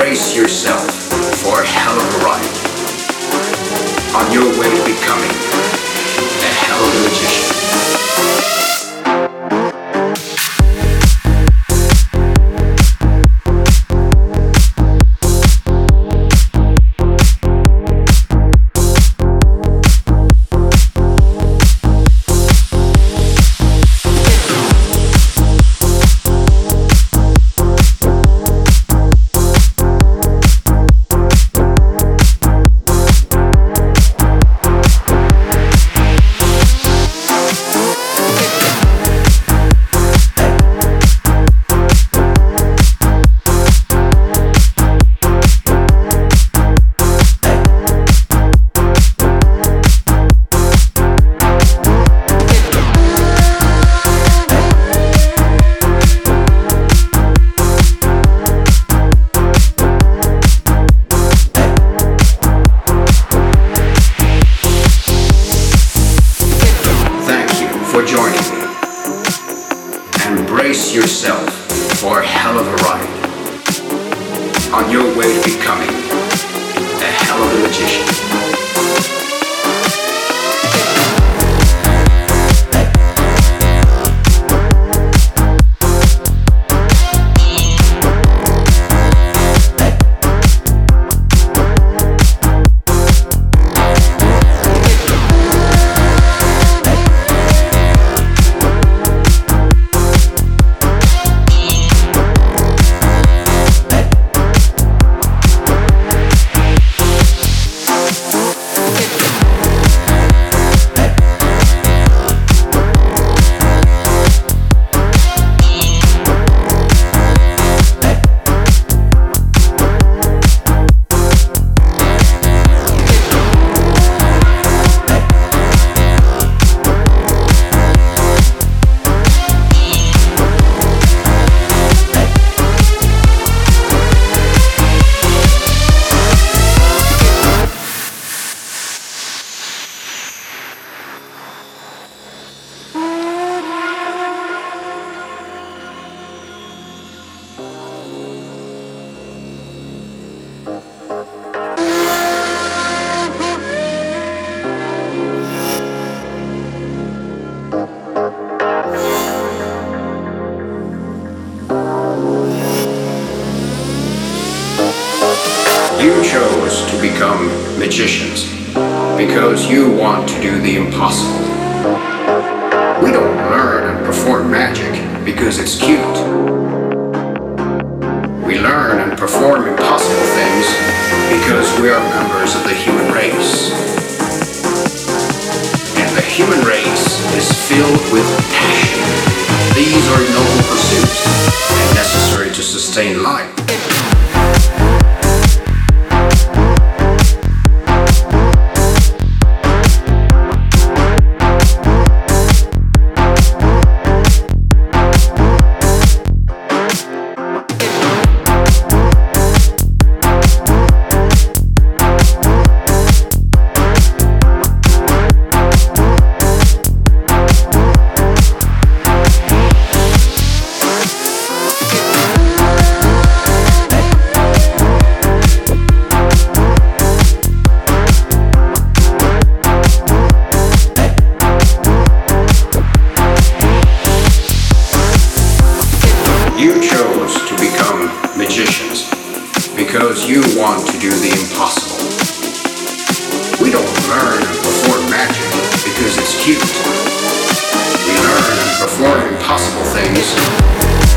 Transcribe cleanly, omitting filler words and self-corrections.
brace yourself for a hell of a ride on your way to becoming a hell of a magician. For joining me, and brace yourself for a hell of a ride on your way to becoming a hell of a magician. You chose to become magicians because you want to do the impossible. We don't learn and perform magic because it's cute. We learn and perform impossible things because we are members of the human race. And the human race is filled with passion. These are noble pursuits and necessary to sustain life. You chose to become magicians because you want to do the impossible. We don't learn and perform magic because it's cute. We learn and perform impossible things